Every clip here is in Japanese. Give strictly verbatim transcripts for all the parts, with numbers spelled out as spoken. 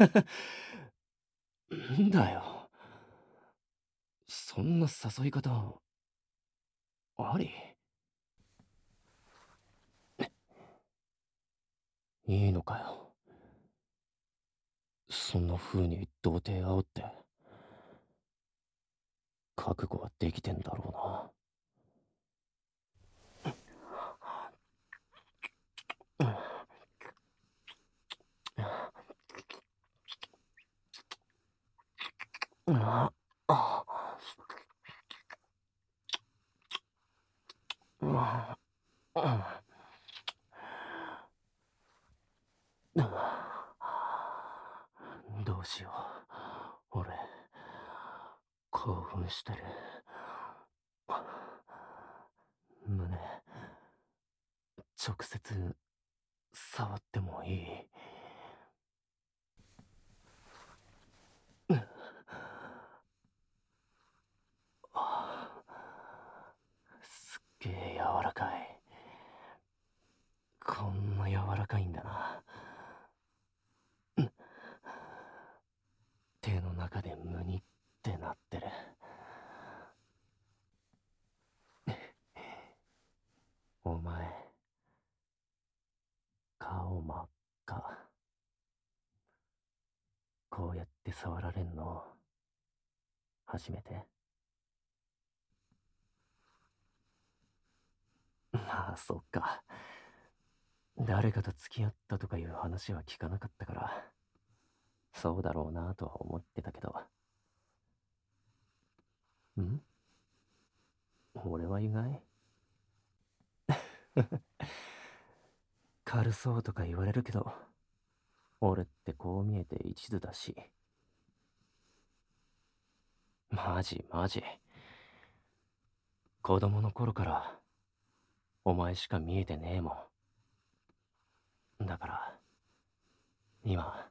んだよ。そんな誘い方、あり？いいのかよ。そんな風に童貞煽って、覚悟はできてんだろうな。ああああどうしよう。俺、興奮してる。胸、直接、触ってもいい？すっげえ柔らかい。こんな柔らかいんだな。手の中でムニってなってる。お前、顔真っ赤。こうやって触られんの、初めて？まあ、そっか。誰かと付き合ったとかいう話は聞かなかったから、そうだろうなとは思ってたけど。ん俺は意外？軽そうとか言われるけど、俺ってこう見えて一途だし。マジマジ。子供の頃から、お前しか見えてねえもん。だから、今、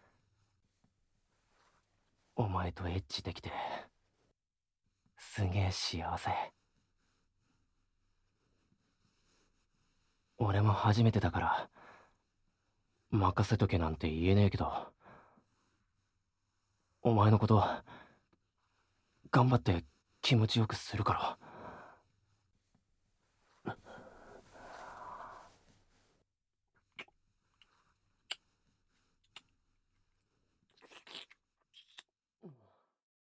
お前とエッチできて、すげえ幸せ。俺も初めてだから、任せとけなんて言えねえけど、お前のこと、頑張って気持ちよくするから。